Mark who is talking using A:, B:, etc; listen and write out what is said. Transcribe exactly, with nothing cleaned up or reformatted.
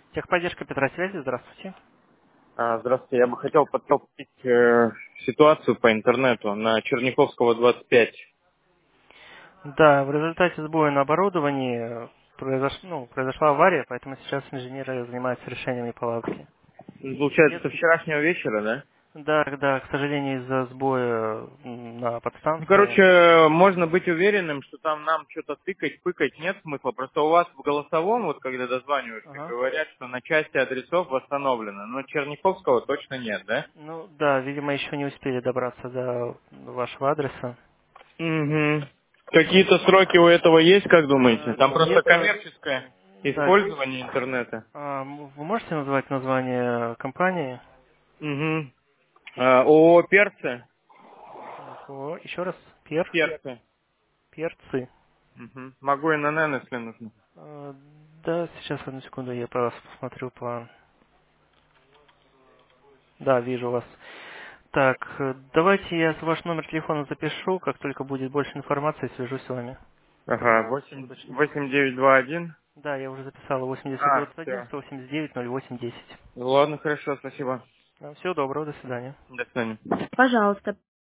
A: Техподдержка Петросвязи, здравствуйте.
B: А, Здравствуйте, я бы хотел подтолкнуть э, ситуацию по интернету на Черняховского двадцать пять.
A: Да, в результате сбоя на оборудовании произош- ну, произошла авария, поэтому сейчас инженеры занимаются решением неполадки.
B: Ну, Получается,
A: Нет?
B: со вчерашнего вечера, да?
A: Да, да, к сожалению, из-за сбоя м, на
B: Ну,
A: подстанции.
B: короче, можно быть уверенным, что там нам что-то тыкать, пыкать нет смысла. Просто у вас в голосовом, вот когда дозваниваешься,
A: Ага.
B: говорят, что на части адресов восстановлено. Но Черняховского точно нет, да?
A: Ну да, видимо, еще не успели добраться до вашего адреса.
B: Угу. Какие-то сроки у этого есть, как думаете?
A: Э,
B: Там просто
A: Где-то,
B: коммерческое
A: да,
B: использование интернета.
A: а, м- вы можете назвать название компании?
B: Угу. ООО «Перцы».
A: О, еще раз, Пер,
B: Перцы.
A: перцы.
B: Мгм. Могу и на Н, если нужно.
A: Э, Да, сейчас одну секунду, я по вас посмотрю план. Да, вижу вас. Так, э, давайте я ваш номер телефона запишу, как только будет больше информации, свяжусь с вами.
B: Ага,
A: Для
B: восемь
A: уточнения.
B: восемь девять два один.
A: Да, я уже записала восемьдесят
B: А,
A: двадцать один
B: все.
A: сто восемьдесят девять ноль восемь десять.
B: Ладно, хорошо, спасибо.
A: Всего доброго, до свидания.
B: До свидания.
A: Пожалуйста.